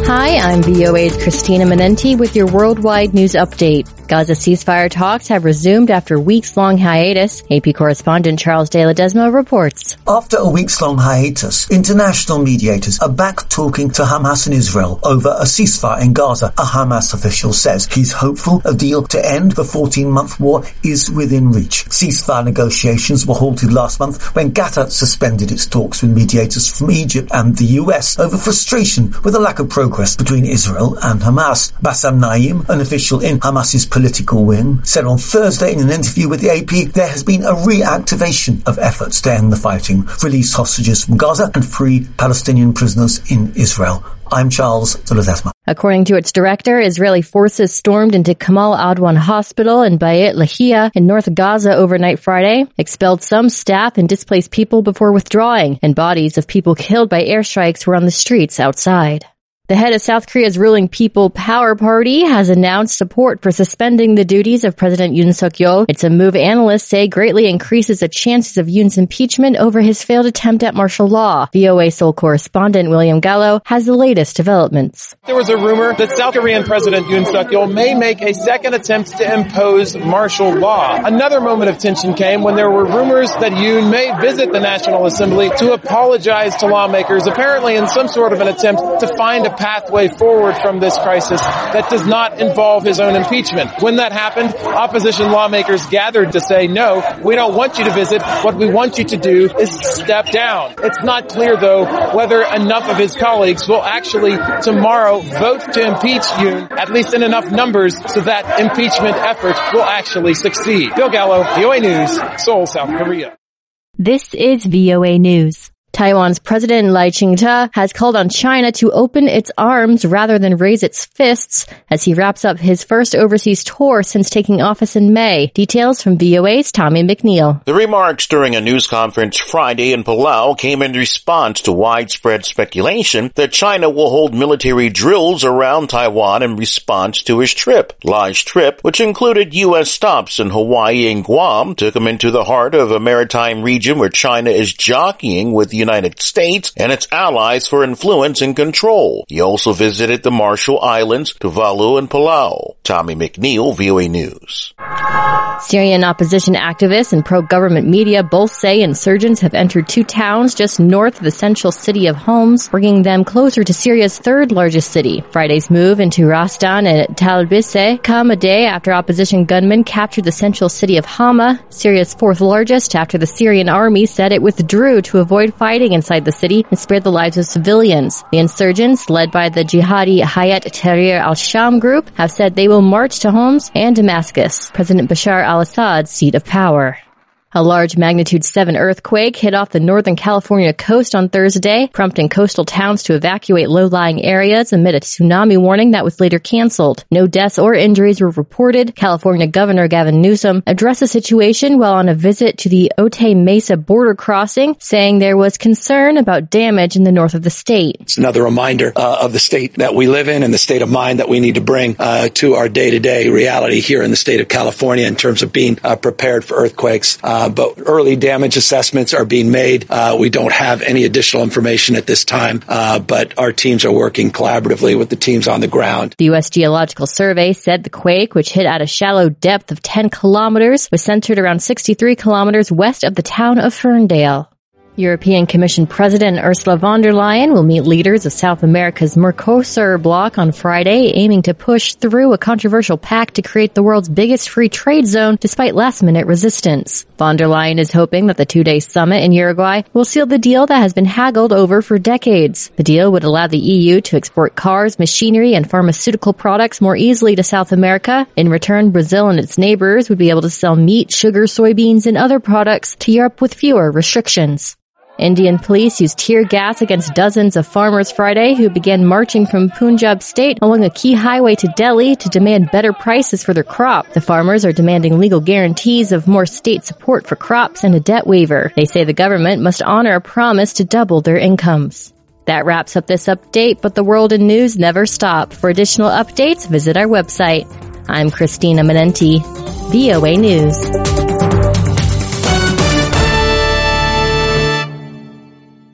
Hi, I'm VOA's Christina Menenti with your worldwide news update. Gaza ceasefire talks have resumed after weeks-long hiatus. AP correspondent Charles De Ledesma reports. After a weeks-long hiatus, international mediators are back talking to Hamas and Israel over a ceasefire in Gaza. A Hamas official says he's hopeful a deal to end the 14-month war is within reach. Ceasefire negotiations were halted last month when Qatar suspended its talks with mediators from Egypt and the US over frustration with the lack of progress between Israel and Hamas. Bassam Naim, an official in Hamas's political wing, said on Thursday in an interview with the AP there has been a reactivation of efforts to end the fighting, release hostages from Gaza and free Palestinian prisoners in Israel. I'm Charles De Ledesma. According to its director, Israeli forces stormed into Kamal Adwan Hospital in Beit Lahia in North Gaza overnight Friday, expelled some staff and displaced people before withdrawing, and bodies of people killed by airstrikes were on the streets outside. The head of South Korea's ruling People Power Party has announced support for suspending the duties of President Yoon Suk-yeol. It's a move analysts say greatly increases the chances of Yoon's impeachment over his failed attempt at martial law. VOA Seoul correspondent William Gallo has the latest developments. There was a rumor that South Korean President Yoon Suk-yeol may make a second attempt to impose martial law. Another moment of tension came when there were rumors that Yoon may visit the National Assembly to apologize to lawmakers, apparently in some sort of an attempt to find a pathway forward from this crisis that does not involve his own impeachment. When that happened, opposition lawmakers gathered to say, no, we don't want you to visit. What we want you to do is step down. It's not clear, though, whether enough of his colleagues will actually tomorrow vote to impeach Yoon, at least in enough numbers, so that impeachment effort will actually succeed. Bill Gallo, VOA News, Seoul, South Korea. This is VOA News. Taiwan's President Lai Ching-te has called on China to open its arms rather than raise its fists as he wraps up his first overseas tour since taking office in May. Details from VOA's Tommy McNeil. The remarks during a news conference Friday in Palau came in response to widespread speculation that China will hold military drills around Taiwan in response to his trip. Lai's trip, which included U.S. stops in Hawaii and Guam, took him into the heart of a maritime region where China is jockeying with the United States and its allies for influence and control. He also visited the Marshall Islands, Tuvalu, and Palau. Tommy McNeil, VOA News. Syrian opposition activists and pro-government media both say insurgents have entered two towns just north of the central city of Homs, bringing them closer to Syria's third largest city. Friday's move into Rastan and Talbisse come a day after opposition gunmen captured the central city of Hama, Syria's fourth largest, after the Syrian army said it withdrew to avoid fighting inside the city and spared the lives of civilians. The insurgents, led by the jihadi Hayat Tahrir al-Sham group, have said they will march to Homs and Damascus, President Bashar al-Assad's seat of power. A large magnitude 7 earthquake hit off the Northern California coast on Thursday, prompting coastal towns to evacuate low-lying areas amid a tsunami warning that was later canceled. No deaths or injuries were reported. California Governor Gavin Newsom addressed the situation while on a visit to the Otay Mesa border crossing, saying there was concern about damage in the north of the state. It's another reminder of the state that we live in and the state of mind that we need to bring to our day-to-day reality here in the state of California in terms of being prepared for earthquakes. But early damage assessments are being made. We don't have any additional information at this time, but our teams are working collaboratively with the teams on the ground. The U.S. Geological Survey said the quake, which hit at a shallow depth of 10 kilometers, was centered around 63 kilometers west of the town of Ferndale. European Commission President Ursula von der Leyen will meet leaders of South America's Mercosur bloc on Friday, aiming to push through a controversial pact to create the world's biggest free trade zone despite last-minute resistance. Von der Leyen is hoping that the two-day summit in Uruguay will seal the deal that has been haggled over for decades. The deal would allow the EU to export cars, machinery, and pharmaceutical products more easily to South America. In return, Brazil and its neighbors would be able to sell meat, sugar, soybeans, and other products to Europe with fewer restrictions. Indian police used tear gas against dozens of farmers Friday who began marching from Punjab state along a key highway to Delhi to demand better prices for their crop. The farmers are demanding legal guarantees of more state support for crops and a debt waiver. They say the government must honor a promise to double their incomes. That wraps up this update, but the world in news never stop. For additional updates, visit our website. I'm Christina Menenti, VOA News.